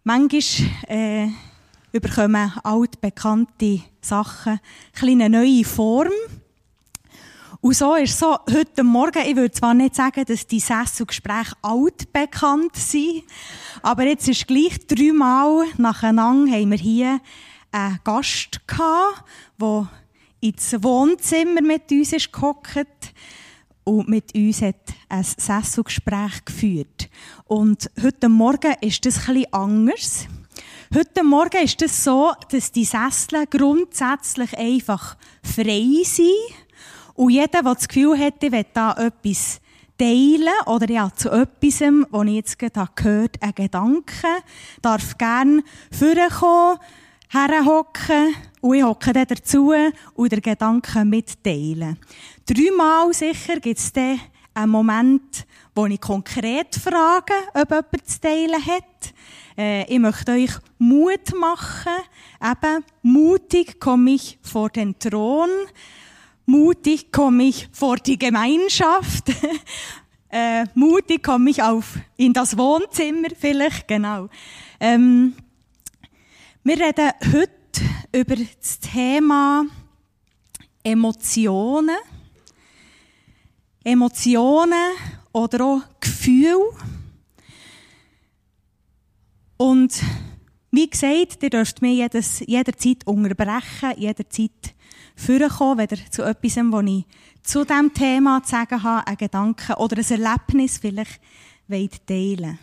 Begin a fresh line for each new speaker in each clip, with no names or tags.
Manchmal bekommen altbekannte Sachen eine neue Form. Und so ist es so, heute Morgen, ich würde zwar nicht sagen, dass die Sesselgespräche altbekannt sind, aber jetzt ist gleich 3 Mal nacheinander haben wir hier einen Gast gehabt, der ins Wohnzimmer mit uns ist gehockt und mit uns hat ein Sesselgespräch geführt. Und heute Morgen ist das ein bisschen anders. Heute Morgen ist es so, dass die Sessel grundsätzlich einfach frei sind. Und jeder, der das Gefühl hat, ich will da etwas teilen oder ja, zu etwas, was ich jetzt gerade gehört habe, einen Gedanken, darf gerne vorkommen, herhocken und ich hocke dann dazu und den Gedanken mitteilen. 3 Mal sicher gibt es dann einen Moment, wo ich konkret frage, ob jemand zu teilen hat. Ich möchte euch Mut machen. Eben, mutig komme ich vor den Thron. Mutig komme ich vor die Gemeinschaft. Mutig komme ich in das Wohnzimmer vielleicht, genau. Wir reden heute über das Thema Emotionen. Emotionen oder auch Gefühle. Und wie gesagt, ihr dürft mich jederzeit unterbrechen, jederzeit vorkommen, wenn ihr zu etwas, was ich zu diesem Thema zu sagen habe, einen Gedanken oder ein Erlebnis vielleicht teilen wollt.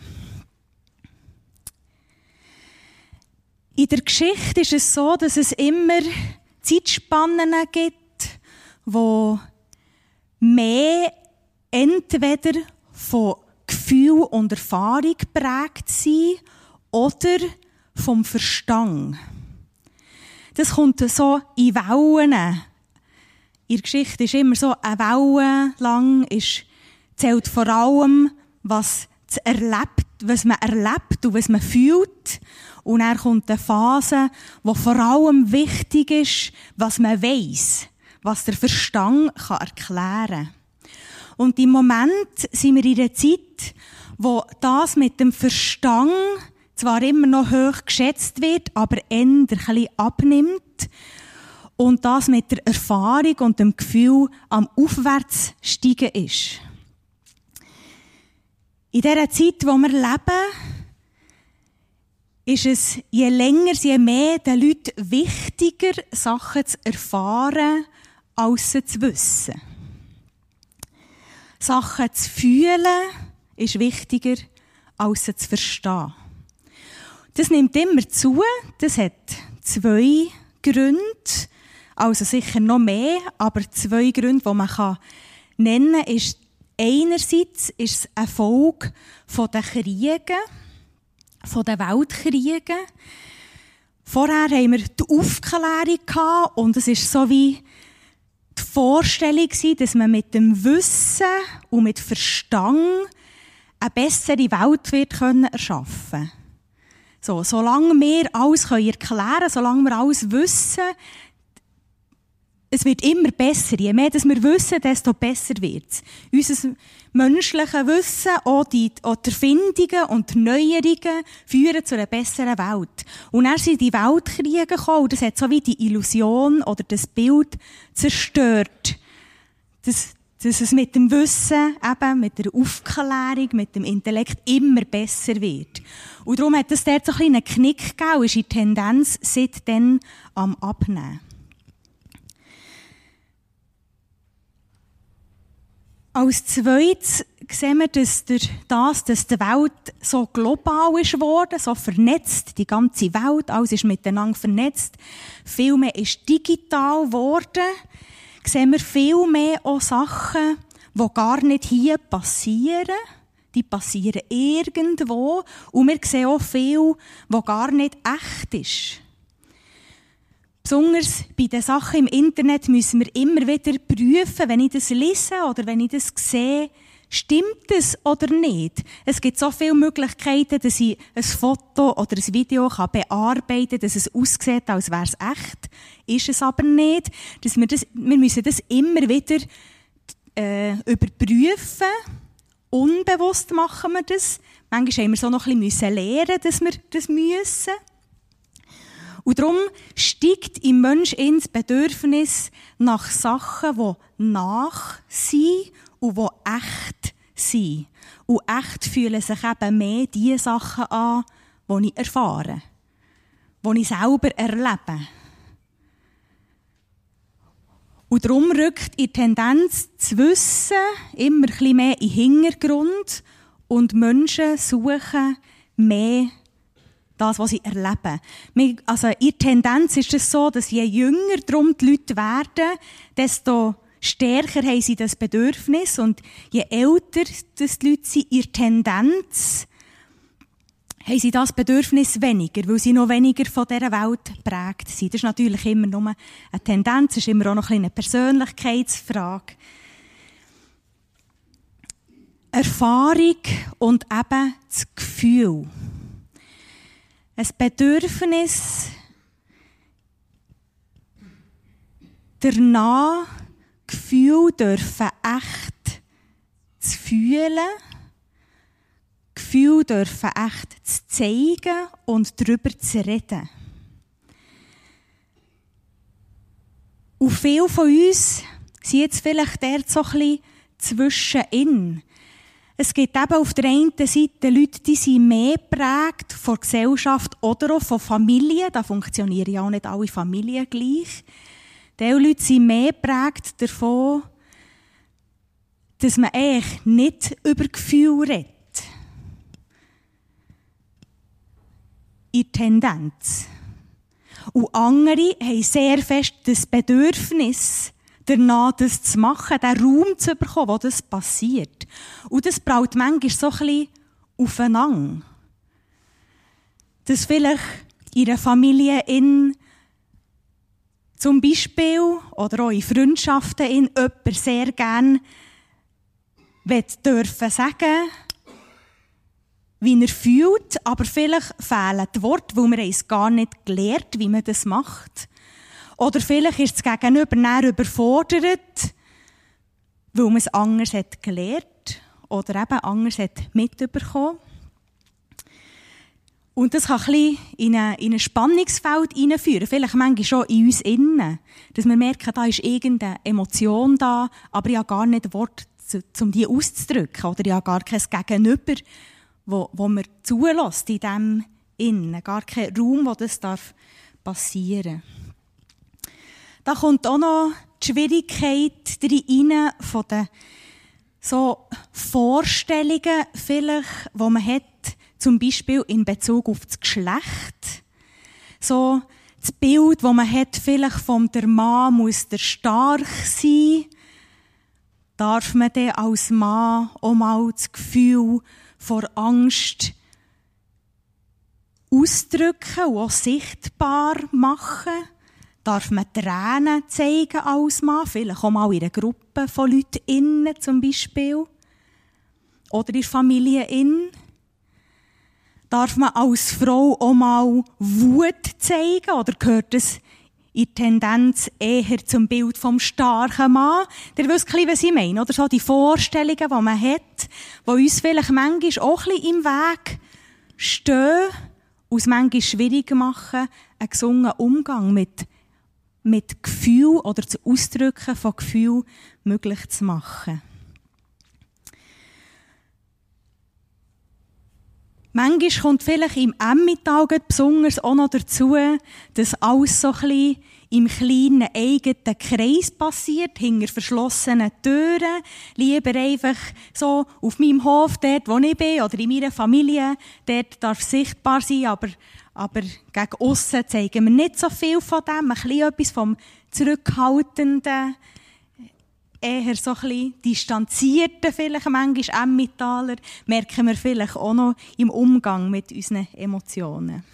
In der Geschichte ist es so, dass es immer Zeitspannen gibt, wo mehr entweder von Gefühl und Erfahrung geprägt sind oder vom Verstand. Das kommt so in Wellen. In der Geschichte ist immer so, eine Welle lang zählt vor allem, was man erlebt und was man fühlt. Und dann kommt eine Phase, wo vor allem wichtig ist, was man weiss, was der Verstand erklären kann. Und im Moment sind wir in einer Zeit, wo das mit dem Verstand zwar immer noch hoch geschätzt wird, aber eher ein bisschen abnimmt. Und das mit der Erfahrung und dem Gefühl am Aufwärtssteigen ist. In dieser Zeit, in der wir leben, ist es je länger, je mehr den Leuten wichtiger, Sachen zu erfahren, als sie zu wissen. Sachen zu fühlen ist wichtiger, als sie zu verstehen. Das nimmt immer zu. Das hat 2 Gründe. Also sicher noch mehr, aber 2 Gründe, die man nennen kann, ist einerseits ist es eine Folge von den Kriegen, von den Weltkriegen. Vorher haben wir die Aufklärung gehabt und es ist so wie die Vorstellung, dass man mit dem Wissen und mit Verstand eine bessere Welt wird erschaffen können. So, solange wir alles erklären können, solange wir alles wissen, es wird immer besser. Je mehr wir wissen, desto besser wird es. Unser menschliches Wissen, auch die Erfindungen und Neuerungen führen zu einer besseren Welt. Und dann sind die Weltkriege gekommen und das hat so wie die Illusion oder das Bild zerstört. Dass es mit dem Wissen, eben mit der Aufklärung, mit dem Intellekt immer besser wird. Und darum hat es dort so ein bisschen einen Knick gegeben und ist die Tendenz seitdem am Abnehmen. Als Zweites sehen wir, dass die Welt so global ist geworden, so vernetzt, die ganze Welt, alles ist miteinander vernetzt. Viel mehr ist digital geworden. Sehen wir viel mehr auch Sachen, die gar nicht hier passieren. Die passieren irgendwo. Und wir sehen auch viel, was gar nicht echt ist. Besonders bei den Sachen im Internet müssen wir immer wieder prüfen, wenn ich das lese oder wenn ich das sehe, stimmt es oder nicht? Es gibt so viele Möglichkeiten, dass ich ein Foto oder ein Video bearbeiten kann, dass es aussieht, als wäre es echt. Ist es aber nicht. Wir müssen das immer wieder überprüfen. Unbewusst machen wir das. Manchmal haben wir so noch ein bisschen lernen, dass wir das müssen. Und darum steigt im Menschen das Bedürfnis nach Sachen, die nach sind und die echt sind. Und echt fühlen sich eben mehr die Sachen an, die ich erfahre, die ich selber erlebe. Und darum rückt die Tendenz zu wissen immer ein bisschen mehr in den Hintergrund und Menschen suchen mehr das, was sie erleben. Also ihre Tendenz ist es so, dass je jünger darum die Leute werden, desto stärker haben sie das Bedürfnis. Und je älter das die Leute sind, ihre Tendenz, haben sie das Bedürfnis weniger, weil sie noch weniger von dieser Welt geprägt sind. Das ist natürlich immer nur eine Tendenz, es ist immer auch noch eine Persönlichkeitsfrage. Erfahrung und eben das Gefühl. Ein Bedürfnis danach, Gefühl dürfen echt zu fühlen, Gefühl dürfen echt zu zeigen und darüber zu reden. Und viele von uns sind jetzt vielleicht dort so ein bisschen zwischenin. Es gibt eben auf der einen Seite Leute, die sind mehr geprägt von der Gesellschaft oder auch von Familien. Da funktionieren ja auch nicht alle Familien gleich. Diese Leute sind mehr geprägt davon, dass man eigentlich nicht über Gefühle redet. In Tendenz. Und andere haben sehr fest das Bedürfnis, danach das zu machen, den Raum zu bekommen, wo das passiert. Und das braucht manchmal so ein bisschen aufeinander. Dass vielleicht in einer Familie zum Beispiel oder auch in Freundschaften jemand sehr gerne dürfen sagen, wie er fühlt, aber vielleicht fehlen die Worte, weil wir es gar nicht gelernt, wie man das macht. Oder vielleicht ist das Gegenüber näher überfordert, weil man es anders hat gelernt oder eben anders hat mitbekommen. Und das kann ein bisschen in ein Spannungsfeld hineinführen, vielleicht manchmal schon in uns innen, dass wir merken, da ist irgendeine Emotion da, aber ich habe gar nicht Wort, um die auszudrücken, oder ich habe gar kein Gegenüber, wo mir zulässt in dem Innen, gar kein Raum, wo das passieren darf. Da kommt auch noch die Schwierigkeit rein von den so Vorstellungen, vielleicht, die man hat, zum Beispiel in Bezug auf das Geschlecht. So das Bild, das man hat, vielleicht von der Mann muss der stark sein. Darf man dann als Mann auch mal das Gefühl vor Angst ausdrücken und auch sichtbar machen? Darf man Tränen zeigen als Mann? Vielleicht auch mal in einer Gruppe von Leuten innen zum Beispiel. Oder in der Familie innen. Darf man als Frau auch mal Wut zeigen? Oder gehört das in Tendenz eher zum Bild vom starken Mann? Ihr wisst, was ich meine, oder? So die Vorstellungen, die man hat, die uns vielleicht manchmal auch ein bisschen im Weg stehen und es manchmal schwierig machen, einen gesungenen Umgang mit Gefühl oder das Ausdrücken von Gefühl möglich zu machen. Manchmal kommt vielleicht im Emmental besonders auch noch dazu, dass alles so ein bisschen im kleinen eigenen Kreis passiert, hinter verschlossenen Türen. Lieber einfach so auf meinem Hof, dort wo ich bin, oder in meiner Familie, dort darf sichtbar sein, aber gegen aussen zeigen wir nicht so viel von dem, ein bisschen etwas vom Zurückhaltenden, eher so ein bisschen distanzierten, vielleicht manchmal Emmentaler, merken wir vielleicht auch noch im Umgang mit unseren Emotionen.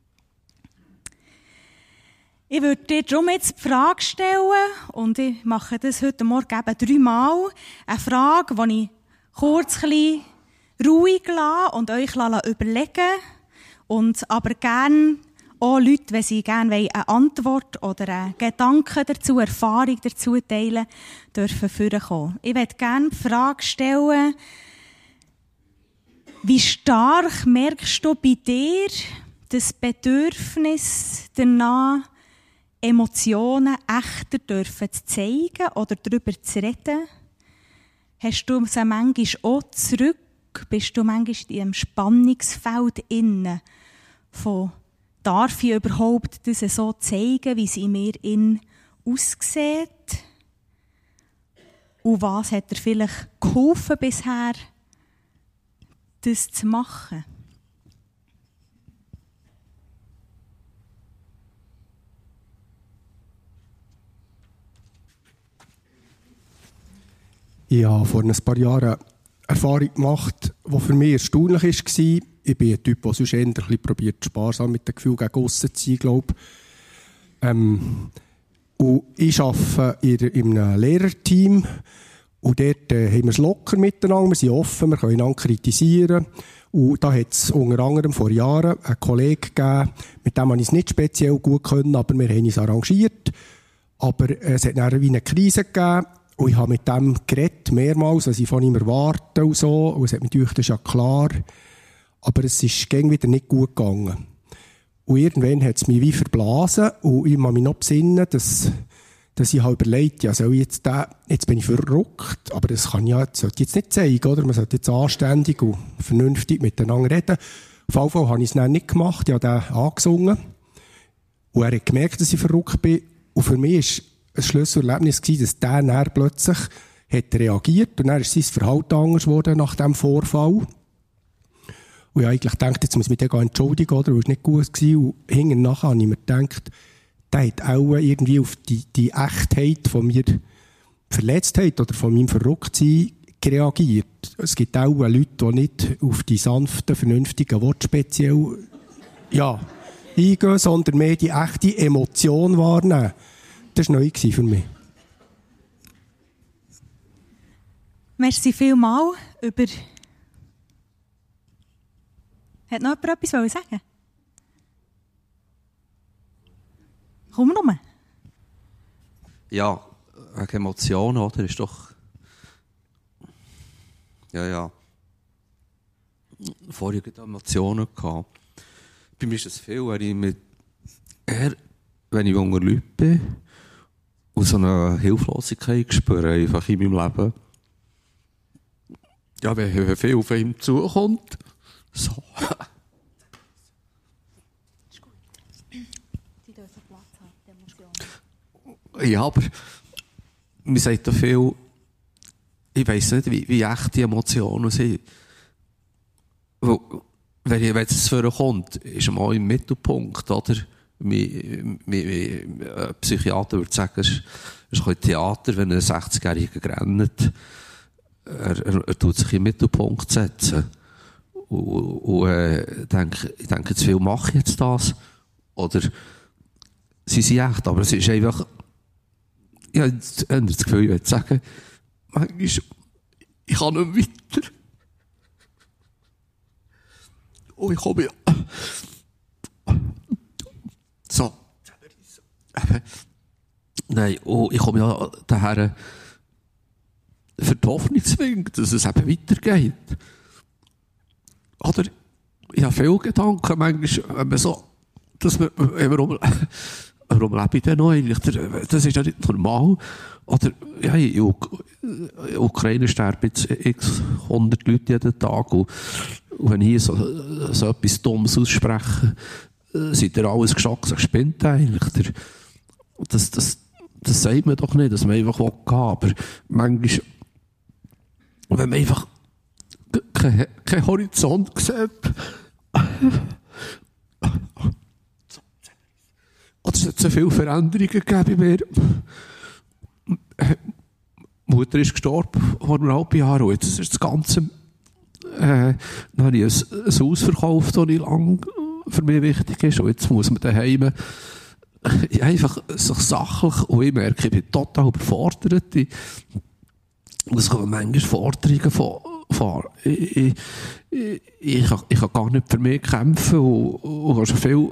Ich würde dir darum jetzt die Frage stellen, und ich mache das heute Morgen eben 3-mal, eine Frage, die ich kurz ein bisschen ruhig lasse und euch überlegen und aber gerne auch Leute, wenn sie gerne eine Antwort oder einen Gedanken dazu, Erfahrung dazu teilen, dürfen vorkommen. Ich möchte gerne die Frage stellen, Wie stark merkst du bei dir das Bedürfnis danach, Emotionen echter dürfen zu zeigen oder darüber zu reden? Hast du sie manchmal auch zurück? Bist du manchmal in einem Spannungsfeld inne von darf ich überhaupt das so zeigen, wie es in mir aussieht? Und was hat dir vielleicht geholfen bisher, das zu machen?
Ich habe vor ein paar Jahren eine Erfahrung gemacht, die für mich erstaunlich war. Ich bin ein Typ, der sonst eher ein bisschen probiert, sparsam mit dem Gefühl gegen aussen zu sein, glaube ich. Und ich arbeite in einem Lehrerteam. Und dort haben wir es locker miteinander, wir sind offen, wir können einander kritisieren. Und da hat es unter anderem vor Jahren einen Kollegen gegeben, mit dem habe ich es nicht speziell gut können, aber wir haben uns arrangiert. Aber es hat dann wie eine Krise gegeben. Und ich habe mit dem geredet, mehrmals, was ich von ihm erwarte und so. Und es hat mir gedacht, das ist ja klar. Aber es ist wieder nicht gut gegangen. Und irgendwann hat es mich wie verblasen. Und ich kann mich noch besinnen, dass ich habe überlegt, ja, soll ich jetzt bin ich verrückt, aber das kann ich sollte jetzt nicht zeigen, oder? Man sollte jetzt anständig und vernünftig miteinander reden. Auf jeden Fall habe ich es dann nicht gemacht, ich habe den angesungen. Und er hat gemerkt, dass ich verrückt bin. Und für mich war ein Schlüsselerlebnis, dass der dann plötzlich hat reagiert und dann ist sein Verhalten anders geworden nach diesem Vorfall. Und ich habe eigentlich gedacht, jetzt muss ich mich den entschuldigen, oder? Das war nicht gut gewesen. Und hinten nachher habe ich mir gedacht, der hat auch irgendwie auf die Echtheit von mir Verletztheit oder von meinem Verrücktsein reagiert. Es gibt auch Leute, die nicht auf die sanften, vernünftigen Worte speziell eingehen, sondern mehr die echte Emotion wahrnehmen. Das war neu für mich.
Merci vielmals über... Hat noch jemand etwas sagen? Komm nur.
Ja, wegen Emotionen, oder? Ist doch... Ja. Vorher hatte ich Emotionen gehabt. Bei mir ist es viel, wenn ich unter Leuten bin und so eine Hilflosigkeit spüre, einfach in meinem Leben. Ja, wenn viel auf ihm zukommt. So.
Ist gut. Die dürfen Platz haben, die Emotionen.
Ja, aber man sagt da viel, ich weiss nicht, wie echt die Emotionen sind. Weil, wenn es vorkommt, ist er mal im Mittelpunkt, oder? Ein Psychiater würde sagen, es ist ein bisschen Theater, wenn ein 60-Jähriger rennt. Er tut sich im Mittelpunkt setzen. Und ich denke, zu viel mache ich jetzt das. Oder sie sind echt, aber es ist einfach, ich habe das Gefühl, ich würde sagen, manchmal, ich kann nicht weiter. Und ich komme so. Nein, ich komme ja daher für die Hoffnung zwingen, dass es eben weitergeht. Oder, ich habe viele Gedanken, manchmal, wenn man so, dass man, warum lebe ich denn noch eigentlich? Das ist ja nicht normal. Oder, ja, in Ukraine sterben jetzt x 100 Leute jeden Tag. Und wenn ich so etwas Dummes ausspreche, seid ihr alles geschockt, sagt, spinnt eigentlich. Das sagt man doch nicht, dass man einfach gehen will. Aber manchmal, wenn man einfach kein Horizont sieht, oder es hat so viele Veränderungen gegeben bei mir. Die Mutter ist gestorben vor einem halben Jahr und jetzt ist das Ganze, dann habe ich ein Haus verkauft, das nicht lange für mich wichtig ist und jetzt muss man daheim einfach sich sachlich, und ich merke, ich bin total überfordert. Es kommen manchmal Forderungen von ich kann gar nicht für mich kämpfen und habe schon viel.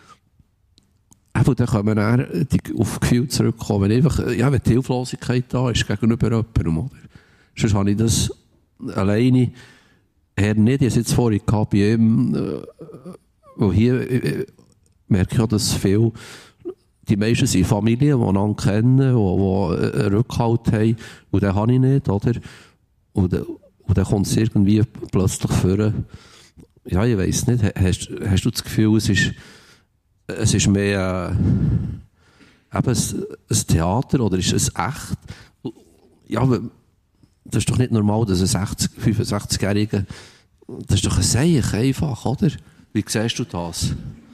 Dann können wir dann auf Gefühl zurückkommen. Einfach, ja, wenn die Hilflosigkeit da ist gegenüber jemandem, oder? Sonst habe ich das alleine eher nicht. Ich habe es jetzt vorhin gehabt bei ihm, wo hier merke ich auch, dass die meisten sind Familien, die einander kennen, die einen Rückhalt haben. Und den habe ich nicht, oder? Und dann kommt es irgendwie plötzlich vor. Ja, ich weiss nicht. Hast du das Gefühl, es ist mehr eben ein Theater oder ist es echt? Ja, aber das ist doch nicht normal, dass ein 65-Jähriger, das ist doch ein Seich einfach, oder? Wie siehst du das?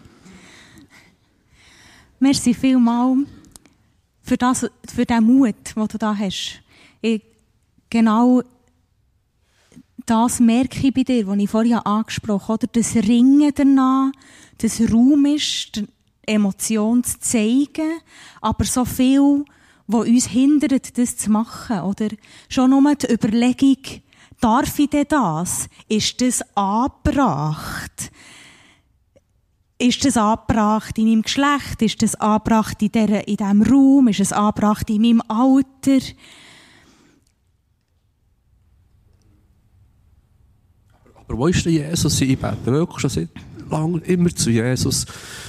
Merci vielmals für den Mut, den du da hast. Genau das merke ich bei dir, was ich vorhin angesprochen habe. Das Ringen danach, das Raum ist, die Emotion zu zeigen, aber so viel, was uns hindert, das zu machen. Oder schon nur die Überlegung, darf ich denn das? Ist das angebracht? Ist das angebracht in meinem Geschlecht? Ist das angebracht in diesem Raum? Ist es angebracht in meinem Alter?
Aber wo ist denn Jesus? Ich bete wirklich schon seit langem immer zu Jesus.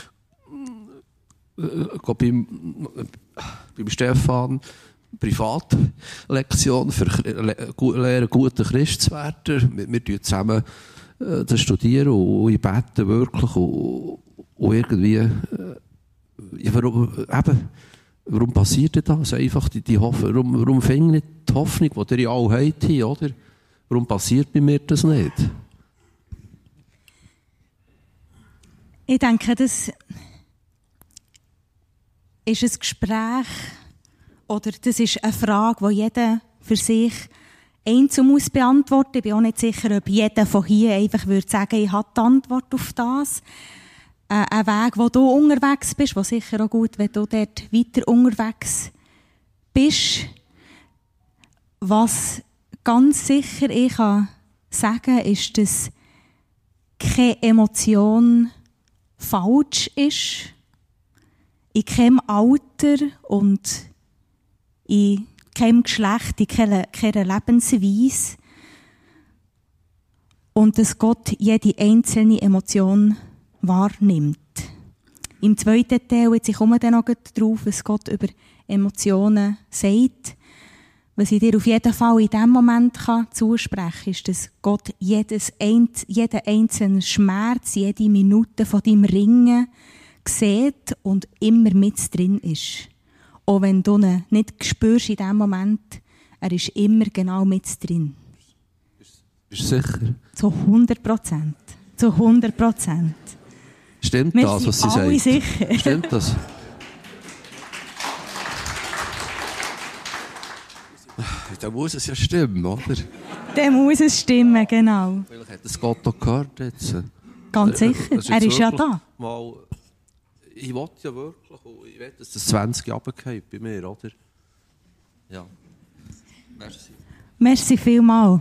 Beim Stefan Privatlektion für lernen, guter Christ zu werden. Wir studieren zusammen das studieren und ich bete wirklich und irgendwie ja, warum passiert denn das? Einfach die Hoffnung, warum finde ich nicht die Hoffnung, die ihr ja alle habt, oder? Warum passiert bei mir das nicht?
Ich denke, das ist ein Gespräch oder das ist eine Frage, die jeder für sich einzeln muss beantworten. Ich bin auch nicht sicher, ob jeder von hier einfach würde sagen, ich habe die Antwort auf das. Ein Weg, wo du unterwegs bist, was sicher auch gut, wenn du dort weiter unterwegs bist. Was ganz sicher ich kann sagen, ist, dass keine Emotion falsch ist, in keinem Alter und in keinem Geschlecht, in keiner Lebensweise. Und dass Gott jede einzelne Emotion wahrnimmt. Im zweiten Teil, jetzt ich komme dann noch drauf, was Gott über Emotionen sagt. Was ich dir auf jeden Fall in diesem Moment zusprechen kann, ist, dass Gott jeden einzelnen Schmerz, jede Minute von deinem Ringen sieht und immer mit drin ist. Auch wenn du ihn nicht spürst in diesem Moment, er ist immer genau mit drin.
Bist du sicher?
Zu 100%. Zu 100%.
Stimmt das, was sie sagt?
Wir sind alle sicher.
Stimmt das? Dann muss es ja stimmen, oder?
Dann muss es stimmen, genau.
Vielleicht hat es Gott auch gehört jetzt.
Ganz sicher, er ist ja da.
Mal, ich will ja wirklich, ich will, dass das 20 runtergeht bei mir, oder? Ja. Merci.
Merci vielmals.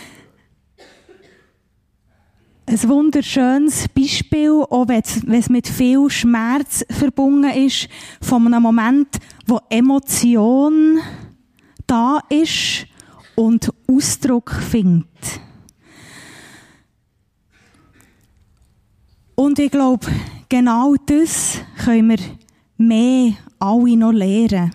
Ein wunderschönes Beispiel, auch wenn es mit viel Schmerz verbunden ist, von einem Moment, wo Emotion da ist und Ausdruck findet. Und ich glaube, genau das können wir mehr alle noch lernen.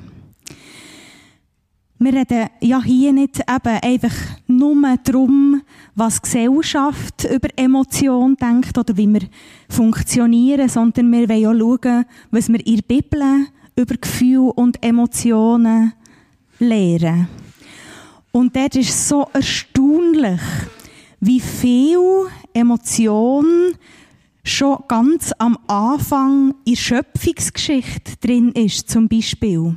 Wir reden ja hier nicht eben einfach nur darum, was die Gesellschaft über Emotionen denkt oder wie wir funktionieren, sondern wir wollen auch schauen, was wir in der Bibel über Gefühle und Emotionen lernen. Und dort ist es so erstaunlich, wie viel Emotion schon ganz am Anfang in der Schöpfungsgeschichte drin ist, zum Beispiel.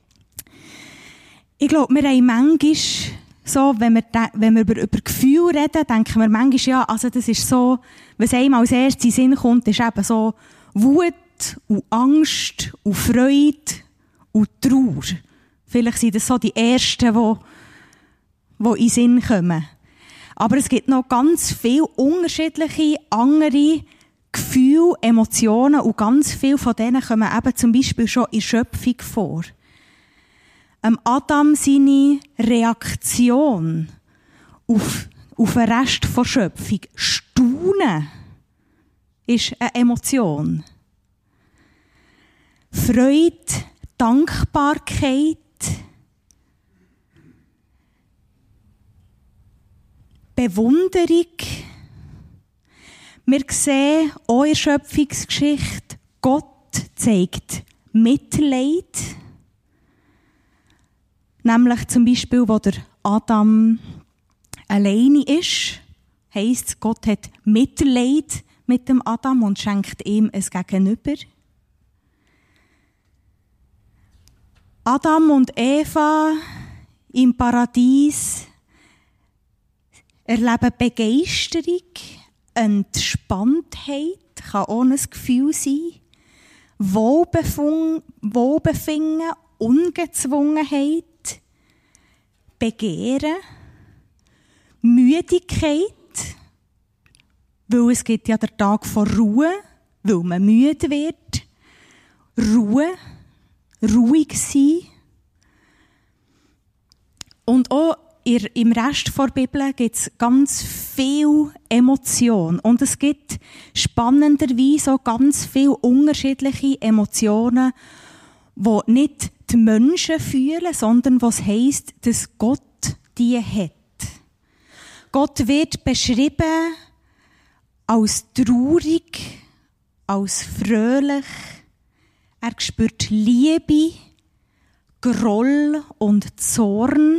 Ich glaube, wir haben manchmal so, wenn wir über Gefühle reden, denken wir manchmal, ja, also das ist so, was einem als erstes in den Sinn kommt, ist eben so Wut und Angst und Freude und Trauer. Vielleicht sind das so die ersten, die in den Sinn kommen. Aber es gibt noch ganz viele unterschiedliche andere Gefühle, Emotionen und ganz viele von denen kommen eben zum Beispiel schon in Schöpfung vor. Adam seine Reaktion auf auf den Rest der Schöpfung. Staunen ist eine Emotion. Freude, Dankbarkeit, Bewunderung. Wir sehen auch in der Schöpfungsgeschichte, Gott zeigt Mitleid. Nämlich zum Beispiel, wo der Adam alleine ist, heisst, Gott hat Mitleid mit dem Adam und schenkt ihm ein Gegenüber. Adam und Eva im Paradies erleben Begeisterung, Entspanntheit, kann auch ein Gefühl sein, Wohlbefinden, Ungezwungenheit, Begehren, Müdigkeit, weil es gibt ja den Tag von Ruhe, weil man müde wird, Ruhe, ruhig sein. Und auch im Rest der Bibel gibt es ganz viel Emotionen. Und es gibt spannenderweise auch ganz viele unterschiedliche Emotionen, die nicht die Menschen fühlen, sondern was heisst, dass Gott die hat. Gott wird beschrieben als traurig, als fröhlich. Er spürt Liebe, Groll und Zorn,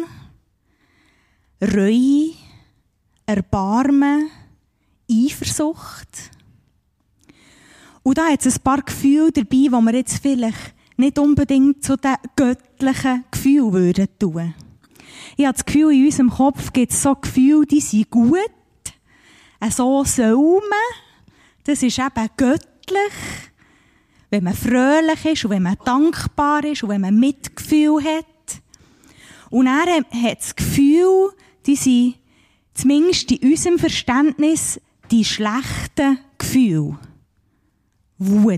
Reue, Erbarmen, Eifersucht. Und da hat es ein paar Gefühle dabei, die wir jetzt vielleicht nicht unbedingt zu den göttlichen Gefühlen würden tun. Ich habe das Gefühl, in unserem Kopf gibt es so Gefühle, die sind gut. So soll man. Das ist eben göttlich. Wenn man fröhlich ist und wenn man dankbar ist und wenn man Mitgefühl hat. Und er hat das Gefühl, die sind zumindest in unserem Verständnis die schlechten Gefühle. Wut,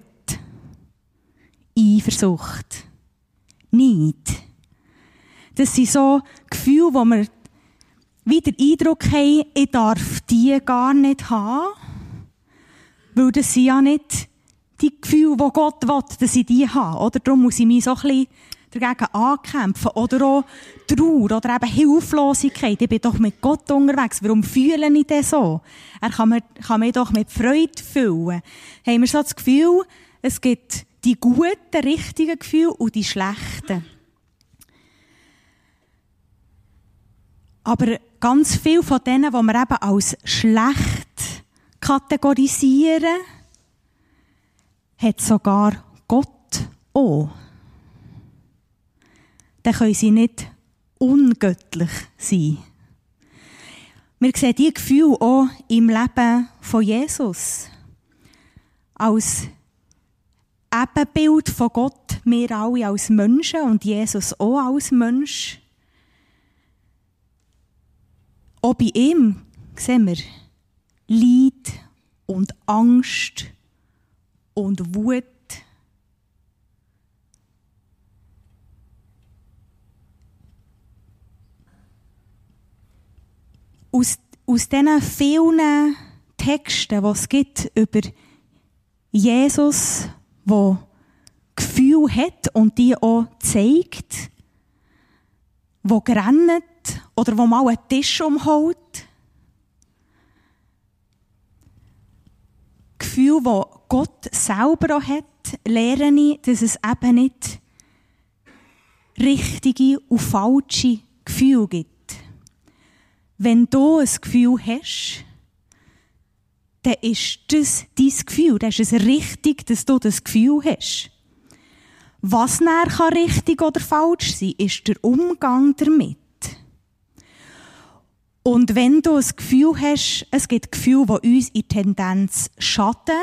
Eifersucht, Neid. Das sind so Gefühle, wo wir wieder den Eindruck haben, ich darf die gar nicht haben. Weil das sind ja nicht die Gefühle, die Gott will, dass ich die habe. Oder darum muss ich mich so ein bisschen dagegen ankämpfen. Oder auch Trauer oder eben Hilflosigkeit. Ich bin doch mit Gott unterwegs. Warum fühle ich das so? Er kann mich doch mit Freude füllen. Haben wir so das Gefühl, es gibt die guten, richtigen Gefühle und die schlechten. Aber ganz viel von denen, die wir eben als schlecht kategorisieren, hat sogar Gott auch. Dann können sie nicht ungöttlich sein. Wir sehen diese Gefühle auch im Leben von Jesus. Als Ebenbild von Gott, wir alle als Menschen und Jesus auch als Mensch. Auch bei ihm sehen wir Leid und Angst und Wut. Aus diesen vielen Texten, die es gibt über Jesus, der Gefühle hat und die auch zeigt, der grennt oder der mal einen Tisch umhaut. Gefühle, die Gott selber auch hat, lerne ich, dass es eben nicht richtige und falsche Gefühle gibt. Wenn du ein Gefühl hast, dann ist das dein Gefühl. Dann ist es richtig, dass du das Gefühl hast. Was nachher kann richtig oder falsch sein, ist der Umgang damit. Und wenn du ein Gefühl hast, es gibt Gefühle, die uns in Tendenz schaden,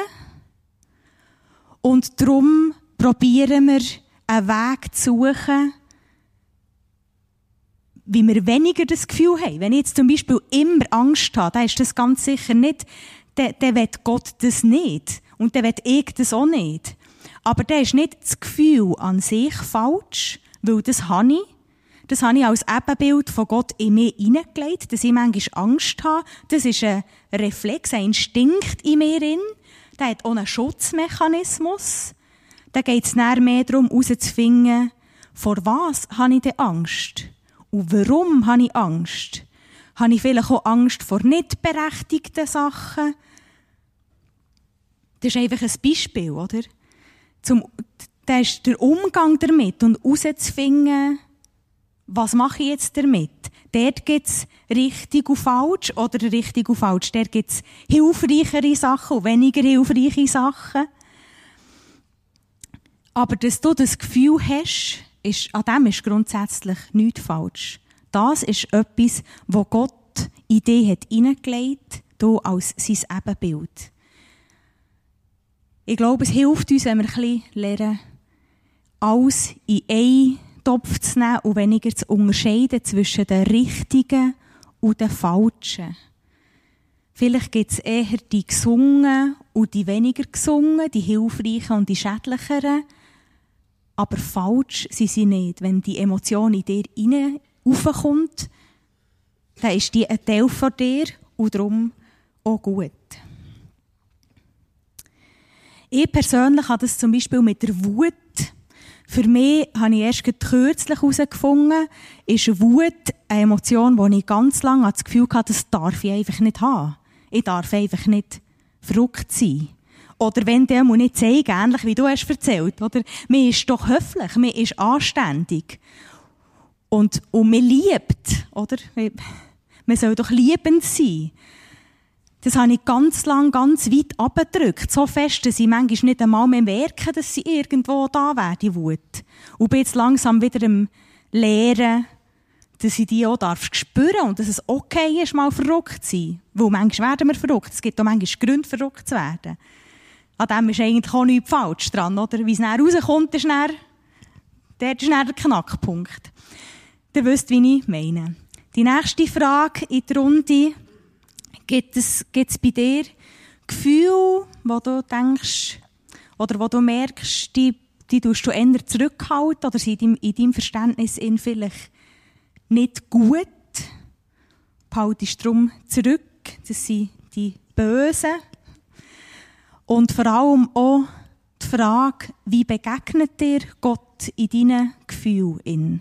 und darum probieren wir, einen Weg zu suchen, wie wir weniger das Gefühl haben. Wenn ich jetzt zum Beispiel immer Angst habe, dann ist das ganz sicher nicht, dann will Gott das nicht. Und dann will ich das auch nicht. Aber dann ist nicht das Gefühl an sich falsch, weil das habe ich. Das habe ich als Ebenbild von Gott in mich hineingelegt, dass ich manchmal Angst habe. Das ist ein Reflex, ein Instinkt in mir drin. Der hat auch einen Schutzmechanismus. Da geht es mehr darum, herauszufinden, vor was habe ich denn Angst? Und warum habe ich Angst? Habe ich vielleicht auch Angst vor nicht berechtigten Sachen? Das ist einfach ein Beispiel, oder? Das ist der Umgang damit und herauszufinden, was mache ich jetzt damit? Dort gibt es richtig und falsch oder richtig und falsch. Dort gibt es hilfreichere Sachen und weniger hilfreiche Sachen. Aber dass du das Gefühl hast, an dem ist grundsätzlich nichts falsch. Das ist etwas, wo Gott in dich hat hineingelegt, du als sein Ebenbild. Ich glaube, es hilft uns, wenn wir ein bisschen lernen, alles in einen Topf zu nehmen und weniger zu unterscheiden zwischen den richtigen und den falschen. Vielleicht gibt es eher die gesungen und die weniger gesungen, die hilfreichen und die schädlicheren. Aber falsch sind sie nicht. Wenn die Emotion in dir raufkommt, dann ist die ein Teil von dir und darum auch gut. Ich persönlich habe das zum Beispiel mit der Wut. Für mich habe ich erst kürzlich herausgefunden, ist Wut eine Emotion, wo ich ganz lange das Gefühl hatte, das darf ich einfach nicht haben. Ich darf einfach nicht verrückt sein. Oder wenn der muss nicht zeigen, ähnlich wie du hast erzählt, oder? Man ist doch höflich, man ist anständig. Und man liebt, oder? Man soll doch liebend sein. Das habe ich ganz lang, ganz weit abgedrückt. So fest, dass ich manchmal nicht einmal mehr merke, dass sie irgendwo da wäre, die Wut. Und bin jetzt langsam wieder im Lehren, dass ich die auch spüren darf und dass es okay ist, mal verrückt zu sein. Weil manchmal werden wir verrückt. Es gibt auch manchmal Gründe, verrückt zu werden. An dem ist eigentlich auch nichts falsch dran, oder? Wie es dann rauskommt, ist dann der Knackpunkt. Ihr wisst, wie ich meine. Die nächste Frage in der Runde: Gibt es bei dir Gefühle, wo du denkst, oder wo du merkst, die tust du eher zurückhalten, oder sind in deinem Verständnis vielleicht nicht gut? Behaltest du darum zurück, das sind die Bösen. Und vor allem auch die Frage, wie begegnet dir Gott in deinen Gefühlen?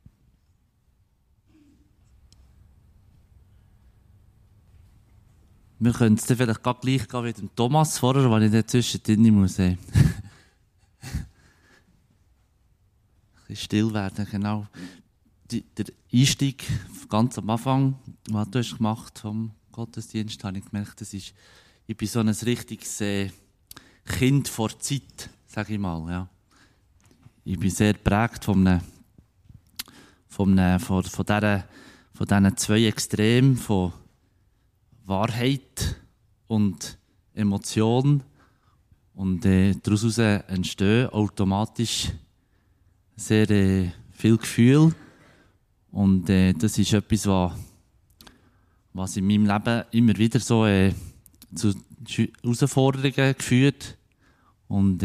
Wir können es dann vielleicht gleich gehen wie dem Thomas vorher, weil ich dann zwischendrin muss. Ein bisschen still werden, genau. Der Einstieg ganz am Anfang, was du hast gemacht vom Gottesdienst, habe ich gemerkt, ich bin so ein richtiges Kind vor Zeit, sage ich mal. Ja. Ich bin sehr geprägt von diesen zwei Extremen, von Wahrheit und Emotion. Und daraus entstehen automatisch sehr viel Gefühl. Und das ist etwas, was in meinem Leben immer wieder so zu Herausforderungen geführt und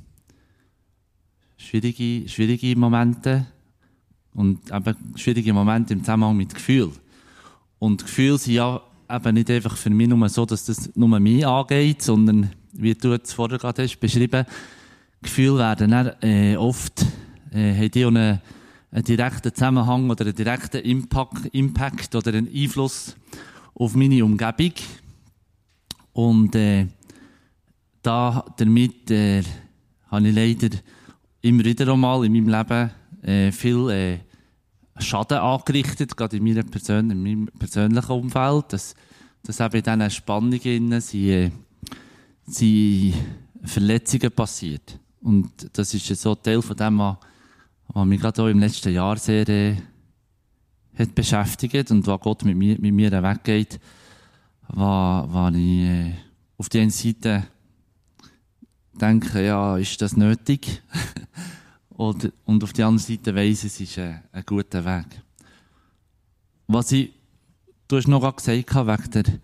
schwierige Momente und eben schwierige Momente im Zusammenhang mit Gefühl. Und Gefühle sind ja eben nicht einfach für mich nur so, dass das nur mich angeht, sondern, wie du es vorher gerade hast beschrieben, Gefühle werden dann, oft haben die einen direkten Zusammenhang oder einen direkten Impact oder einen Einfluss auf meine Umgebung. Und damit habe ich leider immer wieder einmal in meinem Leben viel Schaden angerichtet, gerade in meinem persönlichen Umfeld. Dass eben in diesen Spannungen sind Verletzungen passiert. Und das ist so ein Teil von dem, was mich gerade auch im letzten Jahr sehr hat beschäftigt und was Gott mit mir weggeht, war ich auf der einen Seite denke, ja, ist das nötig? Und auf der anderen Seite weiss, es ist ein guter Weg. Was du hast noch gesagt, wegen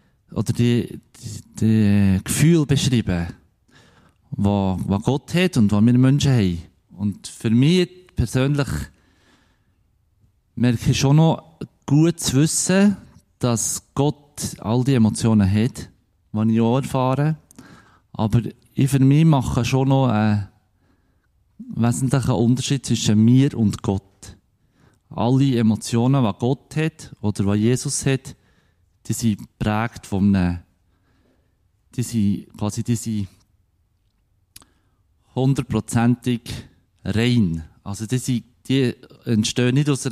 die Gefühle beschrieben, was Gott hat und was wir Menschen haben. Und für mich persönlich merke ich schon noch gut zu wissen, dass Gott all die Emotionen hat, die ich auch erfahre. Aber ich für mich mache schon noch einen wesentlichen Unterschied zwischen mir und Gott. Alle Emotionen, die Gott hat oder die Jesus hat, die sind geprägt von einem, die sind 100%ig rein. Also die entstehen nicht aus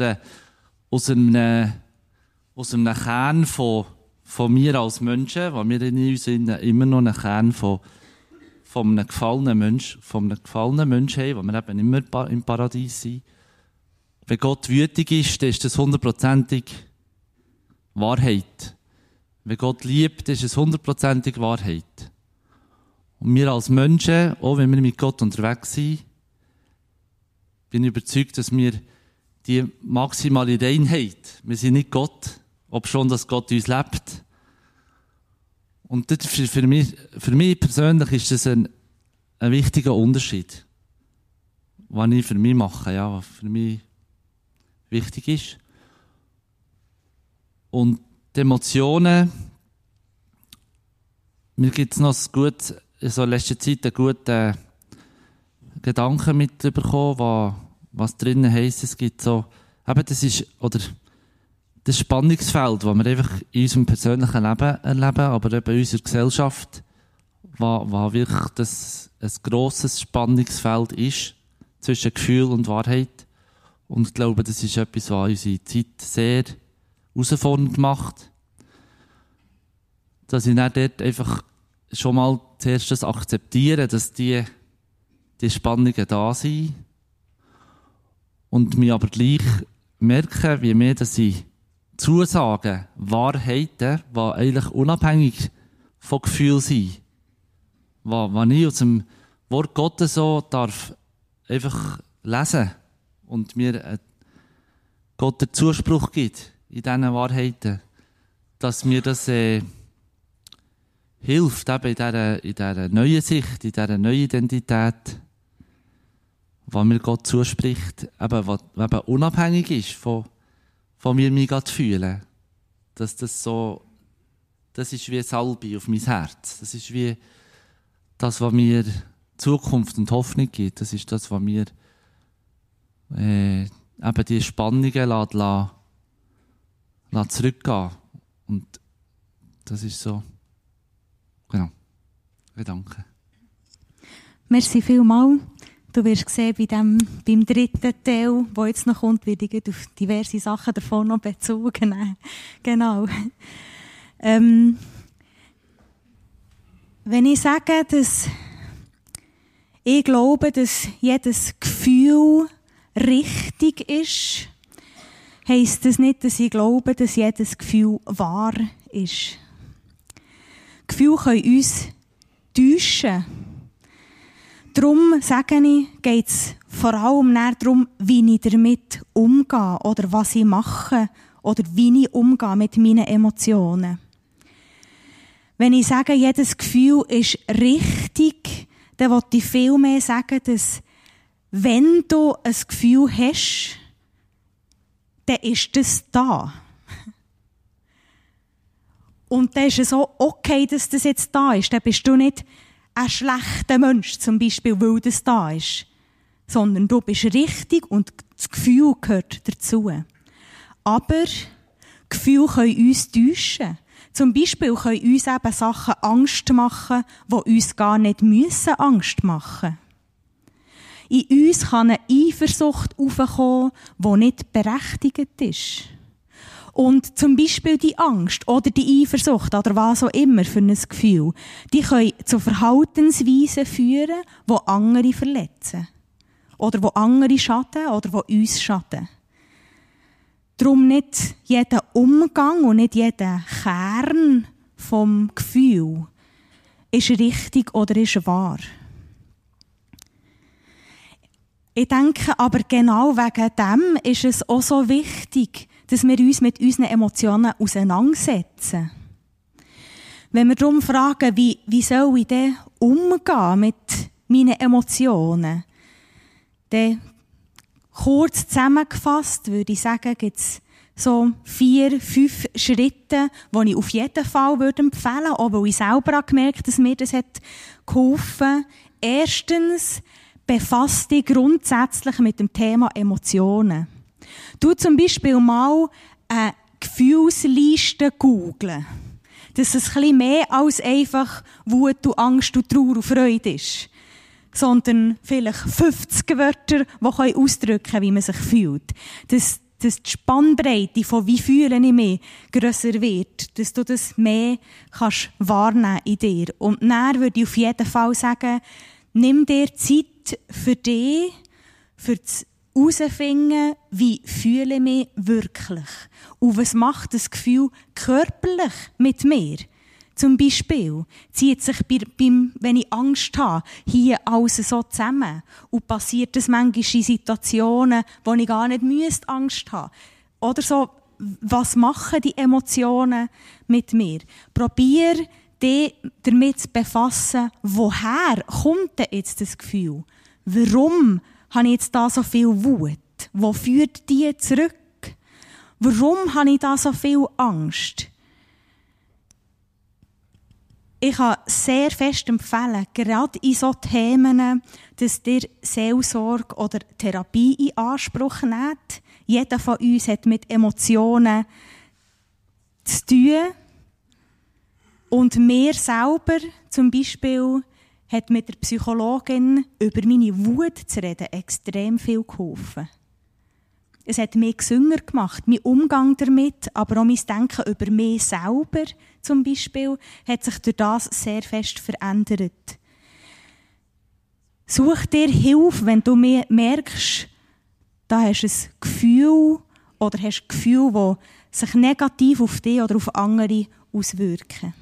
einem Kern von mir als Menschen, weil wir in uns immer noch einen Kern von einem gefallenen Menschen haben, weil wir eben immer im Paradies sind. Wenn Gott wütig ist, dann ist das 100%ig Wahrheit. Wenn Gott liebt, ist es 100%ig Wahrheit. Und wir als Menschen, auch wenn wir mit Gott unterwegs sind, bin ich überzeugt, dass wir die maximale Reinheit, wir sind nicht Gott, ob schon, dass Gott uns lebt. Und das für mich persönlich ist das ein wichtiger Unterschied, was ich für mich mache, ja, was für mich wichtig ist. Und die Emotionen, mir gibt es noch in letzter Zeit einen guten Gedanken mitbekommen, was drinnen heisst. Es gibt so, eben das Spannungsfeld, das wir einfach in unserem persönlichen Leben erleben, aber eben in unserer Gesellschaft, was wirklich ein grosses Spannungsfeld ist zwischen Gefühl und Wahrheit. Und ich glaube, das ist etwas, was unsere Zeit sehr herausfordernd macht. Dass ich dann dort einfach schon mal zuerst das akzeptiere, dass die Spannungen da sind. Und mich aber gleich merke, wie mehr, dass ich Zusagen, Wahrheiten, die eigentlich unabhängig von Gefühl sind, was ich aus dem Wort Gottes so darf einfach lesen und mir Gott den Zuspruch gibt in diesen Wahrheiten, dass mir das hilft, eben in dieser neuen Sicht, in dieser neuen Identität, was mir Gott zuspricht, was eben unabhängig ist von mir mich gerade fühlen. Dass das ist wie ein Salbe auf mein Herz. Das ist wie das, was mir Zukunft und Hoffnung gibt. Das ist das, was mir eben die Spannungen lässt zurückgehen. Und das ist so, genau, Gedanke.
Merci vielmals. Du wirst sehen, beim dritten Teil, der jetzt noch kommt, werde ich auf diverse Sachen davon noch Bezug nehmen. Genau. Wenn ich sage, dass ich glaube, dass jedes Gefühl richtig ist, heisst das nicht, dass ich glaube, dass jedes Gefühl wahr ist. Gefühle können uns täuschen. Darum, sage ich, geht es vor allem darum, wie ich damit umgehe oder was ich mache oder wie ich umgehe mit meinen Emotionen. Wenn ich sage, jedes Gefühl ist richtig, dann will ich viel mehr sagen, dass wenn du ein Gefühl hast, dann ist das da. Und dann ist es auch okay, dass das jetzt da ist. Dann bist du nicht ein schlechter Mensch, zum Beispiel, weil das da ist. Sondern du bist richtig und das Gefühl gehört dazu. Aber Gefühle können uns täuschen. Zum Beispiel können uns eben Sachen Angst machen, die uns gar nicht Angst machen müssen. In uns kann eine Eifersucht aufkommen, die nicht berechtigt ist. Und zum Beispiel die Angst oder die Eifersucht oder was auch immer für ein Gefühl, die können zu Verhaltensweisen führen, die andere verletzen. Oder die andere schaden oder die uns schaden. Darum nicht jeder Umgang und nicht jeder Kern vom Gefühl ist richtig oder ist wahr. Ich denke aber genau wegen dem ist es auch so wichtig, dass wir uns mit unseren Emotionen auseinandersetzen. Wenn wir darum fragen, wie soll ich denn umgehen mit meinen Emotionen, dann Kurz zusammengefasst würde ich sagen, gibt es so 4, 5 Schritte, die ich auf jeden Fall empfehlen würde, auch weil ich selber gemerkt habe, dass mir das geholfen hat. Erstens, befass dich grundsätzlich mit dem Thema Emotionen. Du zum Beispiel mal eine Gefühlsliste googeln. Dass es ein bisschen mehr als einfach Wut und Angst und Trauer und Freude ist. Sondern vielleicht 50 Wörter, die ausdrücken können, wie man sich fühlt. Dass die Spannbreite von «Wie fühle ich mich» grösser wird. Dass du das mehr kannst wahrnehmen in dir. Und dann würde ich auf jeden Fall sagen, nimm dir Zeit für dich, für das herausfinden, wie fühle ich mich wirklich. Und was macht das Gefühl körperlich mit mir? Zum Beispiel zieht sich wenn ich Angst habe, hier alles so zusammen. Und passiert das manchmal in Situationen, wo ich gar nicht Angst haben müsste. Oder so, was machen die Emotionen mit mir? Probier dich damit zu befassen, woher kommt denn jetzt das Gefühl? Warum habe ich jetzt da so viel Wut? Wo führt die zurück? Warum habe ich da so viel Angst? Ich kann sehr fest empfehlen, gerade in solchen Themen, dass ihr Seelsorge oder Therapie in Anspruch nehmt. Jeder von uns hat mit Emotionen zu tun. Und mir selber zum Beispiel hat mit der Psychologin über meine Wut zu reden extrem viel geholfen. Es hat mich gesünder gemacht, mein Umgang damit, aber auch mein Denken über mich selber zum Beispiel, hat sich durch das sehr fest verändert. Such dir Hilfe, wenn du merkst, da hast du ein Gefühl oder hast Gefühle, die sich negativ auf dich oder auf andere auswirken.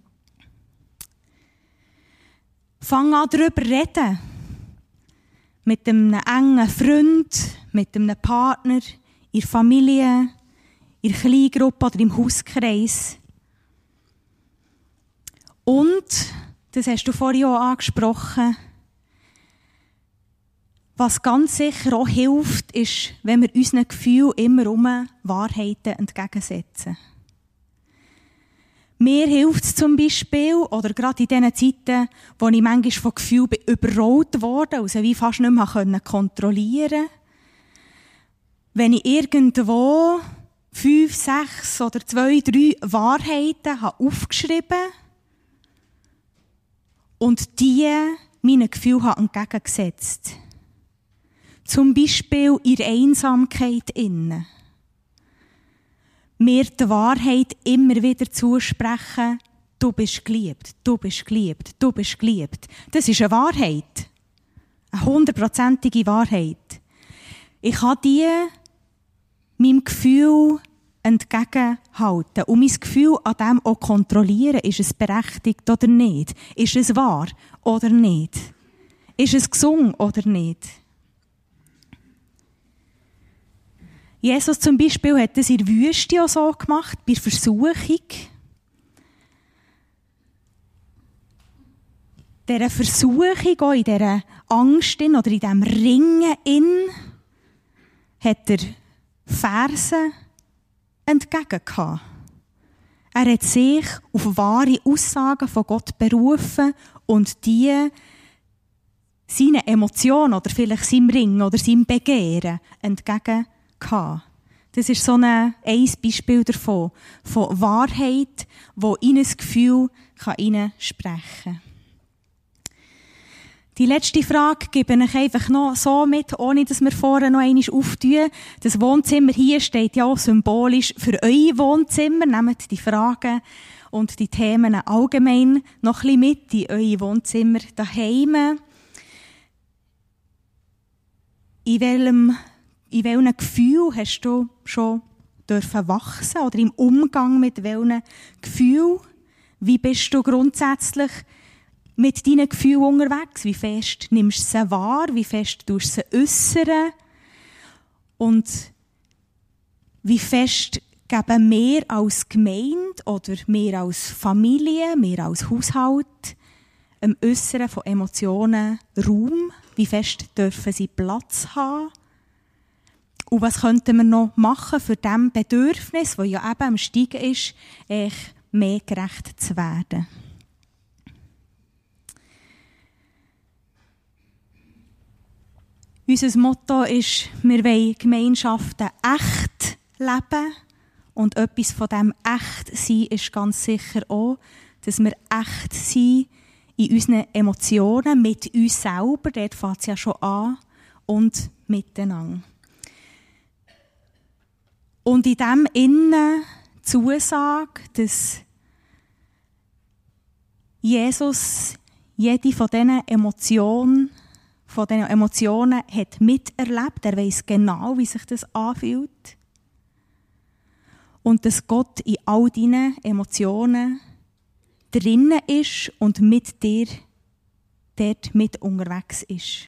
Fang an, darüber zu reden. Mit einem engen Freund, mit einem Partner, in der Familie, in der Kleingruppe oder im Hauskreis. Und, das hast du vorhin auch angesprochen, was ganz sicher auch hilft, ist, wenn wir unseren Gefühlen immer Wahrheiten entgegensetzen. Mir hilft es zum Beispiel, oder gerade in diesen Zeiten, wo ich manchmal von Gefühlen überrollt wurde, also wie fast nicht mehr kontrollieren konnte, wenn ich irgendwo 5, 6 oder 2, 3 Wahrheiten habe aufgeschrieben und die meinen Gefühlen habe entgegengesetzt. Zum Beispiel in der Einsamkeit innen. Mir die Wahrheit immer wieder zusprechen, du bist geliebt, du bist geliebt, du bist geliebt. Das ist eine Wahrheit. Eine 100%ige Wahrheit. Ich kann die meinem Gefühl entgegenhalten. Und mein Gefühl an dem auch kontrollieren, ist es berechtigt oder nicht? Ist es wahr oder nicht? Ist es gesund oder nicht? Jesus zum Beispiel hat das in der Wüste auch so gemacht, bei der Versuchung. Dieser Versuchung, auch in dieser Angst oder in diesem Ringen hat er Verse entgegengehabt. Er hat sich auf wahre Aussagen von Gott berufen und die seinen Emotionen oder vielleicht seinem Ringen oder seinem Begehren entgegengehabt. Das ist so ein Beispiel davon, von Wahrheit, die in ein Gefühl hineinsprechen kann. Die letzte Frage gebe ich einfach noch so mit, ohne dass wir vorher noch einmal auftun. Das Wohnzimmer hier steht ja auch symbolisch für euer Wohnzimmer. Nehmt die Fragen und die Themen allgemein noch ein bisschen mit in euer Wohnzimmer daheim. In welchem Gefühl hast du schon wachsen oder im Umgang mit welchem Gefühl? Wie bist du grundsätzlich mit deinen Gefühlen unterwegs? Wie fest nimmst du sie wahr? Wie fest tust du sie äußern? Und wie fest geben wir als Gemeinde oder wir als Familie, wir als Haushalt im Äußern von Emotionen Raum? Wie fest dürfen sie Platz haben? Und was könnten wir noch machen für diesem Bedürfnis, das ja eben am Steigen ist, mehr gerecht zu werden? Unser Motto ist, wir wollen Gemeinschaften echt leben. Und etwas von diesem Echtsein ist ganz sicher auch, dass wir echt sind in unseren Emotionen, mit uns selber, dort fängt es ja schon an, und miteinander. Und in dem Innen Zusage, dass Jesus jede von diesen Emotionen hat miterlebt. Er weiss genau, wie sich das anfühlt. Und dass Gott in all deinen Emotionen drinnen ist und mit dir dort mit unterwegs ist.